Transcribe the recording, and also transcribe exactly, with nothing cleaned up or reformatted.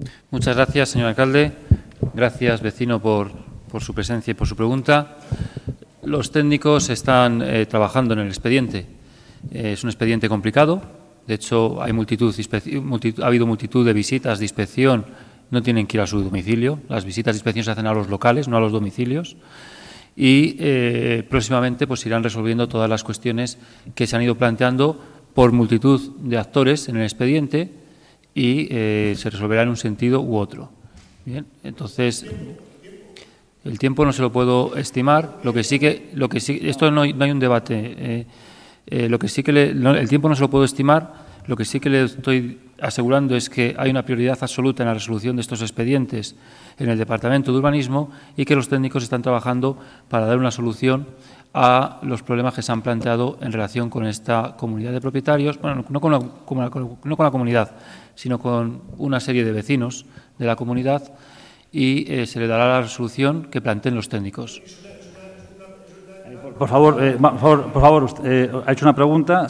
Muchas gracias, señor alcalde. Gracias, vecino, por, por su presencia y por su pregunta. Los técnicos están eh, trabajando en el expediente. Eh, es un expediente complicado. De hecho, hay multitud, multitud, ha habido multitud de visitas de inspección. No tienen que ir a su domicilio. Las visitas de inspección se hacen a los locales, no a los domicilios. Y eh, próximamente pues, irán resolviendo todas las cuestiones que se han ido planteando por multitud de actores en el expediente y eh, se resolverá en un sentido u otro. Bien, entonces, el tiempo no se lo puedo estimar. Lo que sí que, lo que sí, esto no hay, no hay un debate. Eh, eh, lo que sí que le, no, el tiempo no se lo puedo estimar. Lo que sí que le estoy asegurando es que hay una prioridad absoluta en la resolución de estos expedientes en el Departamento de Urbanismo y que los técnicos están trabajando para dar una solución a los problemas que se han planteado en relación con esta comunidad de propietarios, bueno, no con la, no con la comunidad, sino con una serie de vecinos de la comunidad y eh, se le dará la resolución que planteen los técnicos. Por favor, eh, por favor, por favor usted, eh, ha hecho una pregunta.